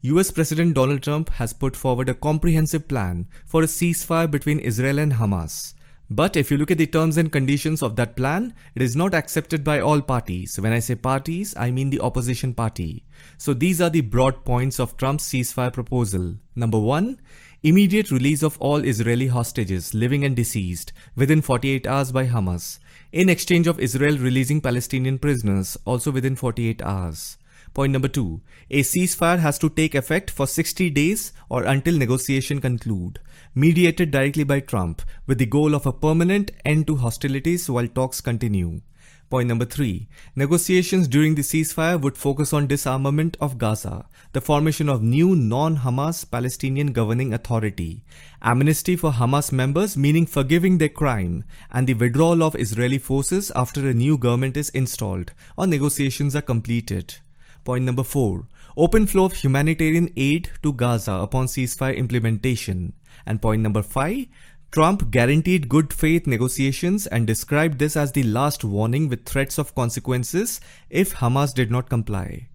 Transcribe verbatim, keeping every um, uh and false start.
U S President Donald Trump has put forward a comprehensive plan for a ceasefire between Israel and Hamas. But if you look at the terms and conditions of that plan, it is not accepted by all parties. When I say parties, I mean the opposition party. So these are the broad points of Trump's ceasefire proposal. Number one, immediate release of all Israeli hostages, living and deceased, within forty-eight hours by Hamas, in exchange of Israel releasing Palestinian prisoners, also within forty-eight hours. Point number two, a ceasefire has to take effect for sixty days or until negotiation conclude, mediated directly by Trump, with the goal of a permanent end to hostilities while talks continue. Point number three, negotiations during the ceasefire would focus on disarmament of Gaza, the formation of new non-Hamas Palestinian governing authority, amnesty for Hamas members meaning forgiving their crime, and the withdrawal of Israeli forces after a new government is installed or negotiations are completed. Point number four, open flow of humanitarian aid to Gaza upon ceasefire implementation. And point number five, Trump guaranteed good faith negotiations and described this as the last warning with threats of consequences if Hamas did not comply.